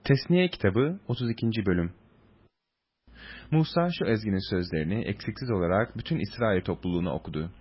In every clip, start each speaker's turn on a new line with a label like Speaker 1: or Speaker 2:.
Speaker 1: Tesniye kitabı 32. bölüm. Musa şu ezginin sözlerini eksiksiz olarak bütün İsrail topluluğuna okudu.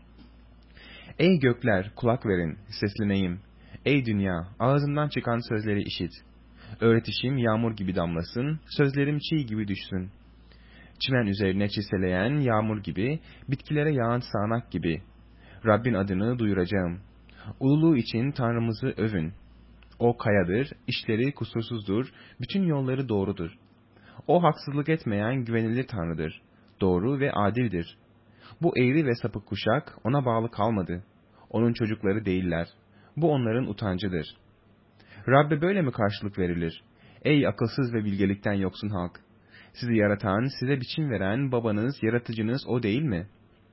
Speaker 1: Ey gökler, kulak verin, sesleneyim. Ey dünya, ağzımdan çıkan sözleri işit. Öğretişim yağmur gibi damlasın, sözlerim çiğ gibi düşsün. Çimen üzerine çiseleyen yağmur gibi, bitkilere yağan sağanak gibi. Rabbin adını duyuracağım. Ululuğu için Tanrımızı övün. O kayadır, işleri kusursuzdur, bütün yolları doğrudur. O haksızlık etmeyen güvenilir Tanrı'dır. Doğru ve adildir. Bu eğri ve sapık kuşak ona bağlı kalmadı. Onun çocukları değiller. Bu onların utancıdır. Rabbe böyle mi karşılık verilir? Ey akılsız ve bilgelikten yoksun halk! Sizi yaratan, size biçim veren babanız, yaratıcınız o değil mi?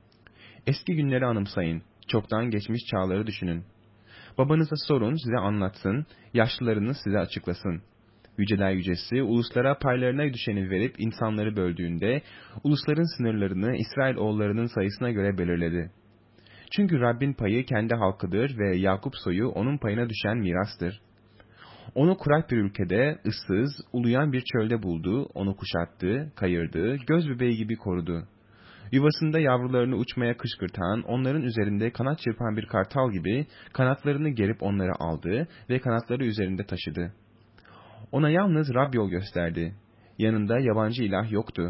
Speaker 1: Eski günleri anımsayın. Çoktan geçmiş çağları düşünün. Babanıza sorun, size anlatsın, yaşlılarınız size açıklasın. Yüceler yücesi, uluslara paylarına düşeni verip insanları böldüğünde, ulusların sınırlarını İsrail oğullarının sayısına göre belirledi. Çünkü Rabbin payı kendi halkıdır ve Yakup soyu onun payına düşen mirastır. Onu kurak bir ülkede, ıssız, uluyan bir çölde buldu, onu kuşattı, kayırdı, göz bebeği gibi korudu. Yuvasında yavrularını uçmaya kışkırtan, onların üzerinde kanat çırpan bir kartal gibi kanatlarını gerip onları aldı ve kanatları üzerinde taşıdı. Ona yalnız Rab yol gösterdi. Yanında yabancı ilah yoktu.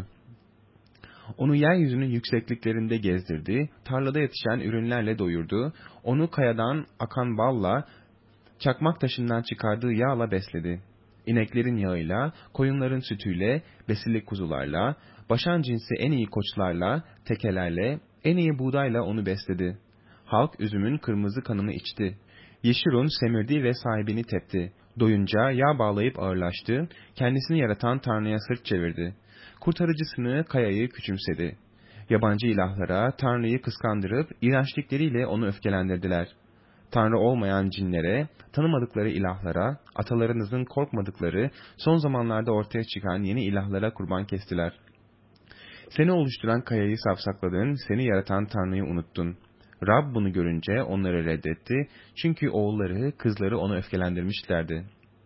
Speaker 1: Onu yeryüzünün yüksekliklerinde gezdirdi, tarlada yetişen ürünlerle doyurdu, onu kayadan akan balla, çakmak taşından çıkardığı yağla besledi. İneklerin yağıyla, koyunların sütüyle, besili kuzularla, başan cinsi en iyi koçlarla, tekelerle, en iyi buğdayla onu besledi. Halk üzümün kırmızı kanını içti. Yeşurun semirdi ve sahibini tepti. Doyunca yağ bağlayıp ağırlaştı, kendisini yaratan Tanrı'ya sırt çevirdi. Kurtarıcısını, kayayı küçümsedi. Yabancı ilahlara, Tanrı'yı kıskandırıp, iğrençlikleriyle onu öfkelendirdiler. Tanrı olmayan cinlere, tanımadıkları ilahlara, atalarınızın korkmadıkları, son zamanlarda ortaya çıkan yeni ilahlara kurban kestiler. Seni oluşturan kayayı safsakladın, seni yaratan Tanrı'yı unuttun. Rab bunu görünce onları reddetti, çünkü oğulları, kızları onu öfkelendirmişlerdi.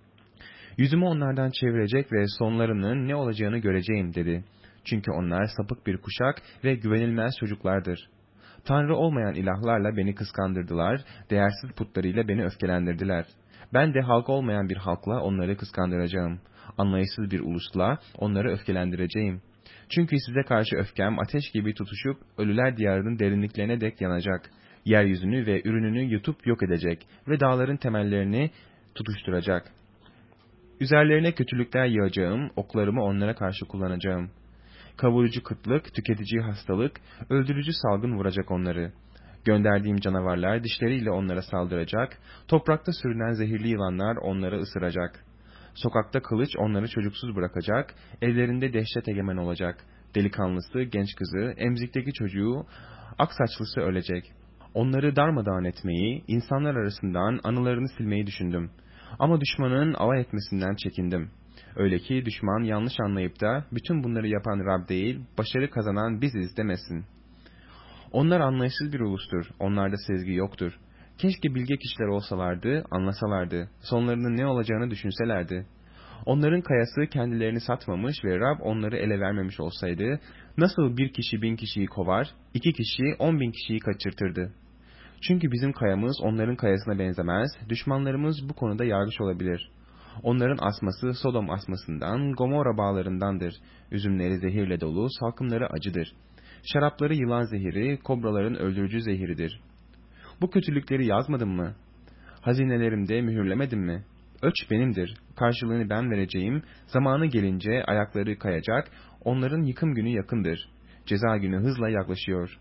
Speaker 1: Yüzümü onlardan çevirecek ve sonlarının ne olacağını göreceğim dedi. Çünkü onlar sapık bir kuşak ve güvenilmez çocuklardır. Tanrı olmayan ilahlarla beni kıskandırdılar, değersiz putlarıyla beni öfkelendirdiler. Ben de halk olmayan bir halkla onları kıskandıracağım. Anlayışsız bir ulusla onları öfkelendireceğim. Çünkü size karşı öfkem ateş gibi tutuşup ölüler diyarının derinliklerine dek yanacak. Yeryüzünü ve ürününü yutup yok edecek ve dağların temellerini tutuşturacak. Üzerlerine kötülükler yağacağım, oklarımı onlara karşı kullanacağım. Kavurucu kıtlık, tüketici hastalık, öldürücü salgın vuracak onları. Gönderdiğim canavarlar dişleriyle onlara saldıracak, toprakta sürünen zehirli yılanlar onları ısıracak. Sokakta kılıç onları çocuksuz bırakacak, evlerinde dehşet egemen olacak. Delikanlısı, genç kızı, emzikteki çocuğu, aksaçlısı ölecek. Onları darmadağın etmeyi, insanlar arasından anılarını silmeyi düşündüm. Ama düşmanın alay etmesinden çekindim. Öyle ki düşman yanlış anlayıp da bütün bunları yapan Rab değil, başarı kazanan biziz demesin. Onlar anlayışsız bir ulustur, onlarda sezgi yoktur. Keşke bilge kişiler olsalardı, anlasalardı, sonlarının ne olacağını düşünselerdi. Onların kayası kendilerini satmamış ve Rab onları ele vermemiş olsaydı, nasıl bir kişi 1000 kişiyi kovar, 2 kişi 10.000 kişiyi kaçırtırdı. Çünkü bizim kayamız onların kayasına benzemez, düşmanlarımız bu konuda yargıç olabilir. Onların asması Sodom asmasından, Gomorra bağlarındandır. Üzümleri zehirle dolu, salkımları acıdır. Şarapları yılan zehiri, kobraların öldürücü zehiridir. Bu kötülükleri yazmadım mı? Hazinelerimde mühürlemedim mi? Ölç benimdir, karşılığını ben vereceğim, zamanı gelince ayakları kayacak, onların yıkım günü yakındır. Ceza günü hızla yaklaşıyor.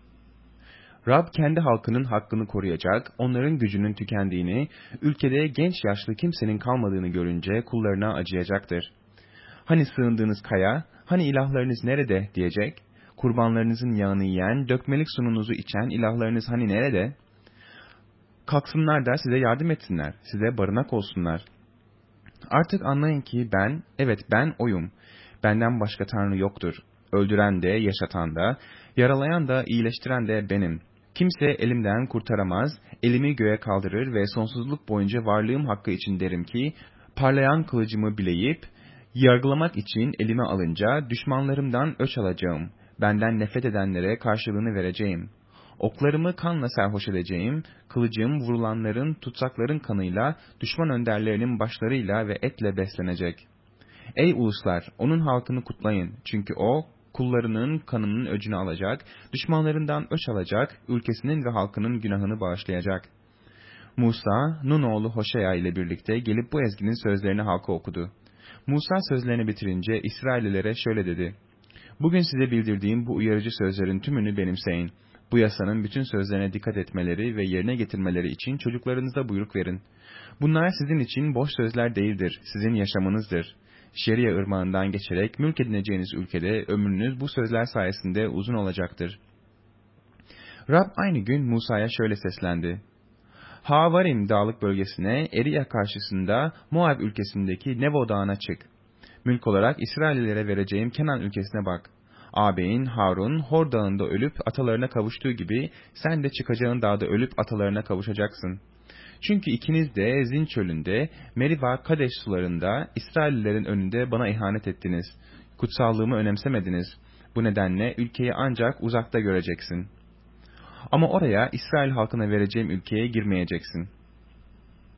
Speaker 1: Rab kendi halkının hakkını koruyacak, onların gücünün tükendiğini, ülkede genç yaşlı kimsenin kalmadığını görünce kullarına acıyacaktır. Hani sığındığınız kaya, hani ilahlarınız nerede diyecek, kurbanlarınızın yağını yiyen, dökmelik sununuzu içen ilahlarınız hani nerede? Kalksınlar da size yardım etsinler, size barınak olsunlar. Artık anlayın ki ben, evet ben oyum. Benden başka Tanrı yoktur. Öldüren de, yaşatan da, yaralayan da, iyileştiren de benim. Kimse elimden kurtaramaz, elimi göğe kaldırır ve sonsuzluk boyunca varlığım hakkı için derim ki, parlayan kılıcımı bileyip, Yargılamak için elime alınca düşmanlarımdan öç alacağım. Benden nefret edenlere karşılığını vereceğim. Oklarımı kanla serhoş edeceğim. Kılıcım vurulanların, tutsakların kanıyla, düşman önderlerinin başlarıyla ve etle beslenecek. Ey uluslar, onun halkını kutlayın. Çünkü o, kullarının kanının öcünü alacak, düşmanlarından öç alacak, ülkesinin ve halkının günahını bağışlayacak. Musa, Nun oğlu Hoşea ile birlikte gelip bu ezginin sözlerini halka okudu. Musa sözlerini bitirince İsraillilere şöyle dedi: Bugün size bildirdiğim bu uyarıcı sözlerin tümünü benimseyin. Bu yasanın bütün sözlerine dikkat etmeleri ve yerine getirmeleri için çocuklarınıza buyruk verin. Bunlar sizin için boş sözler değildir, sizin yaşamınızdır. Şeria ırmağından geçerek mülk edineceğiniz ülkede ömrünüz bu sözler sayesinde uzun olacaktır. Rab aynı gün Musa'ya şöyle seslendi: Havarim dağlık bölgesine, Eriya karşısında Moab ülkesindeki Nevo dağına çık. Mülk olarak İsraillilere vereceğim Kenan ülkesine bak. Ağabeyin Harun Hor dağında ölüp atalarına kavuştuğu gibi sen de çıkacağın dağda ölüp atalarına kavuşacaksın. Çünkü ikiniz de Zin çölünde, Meriba Kadeş sularında İsraillerin önünde bana ihanet ettiniz. Kutsallığımı önemsemediniz. Bu nedenle ülkeyi ancak uzakta göreceksin. Ama oraya İsrail halkına vereceğim ülkeye girmeyeceksin.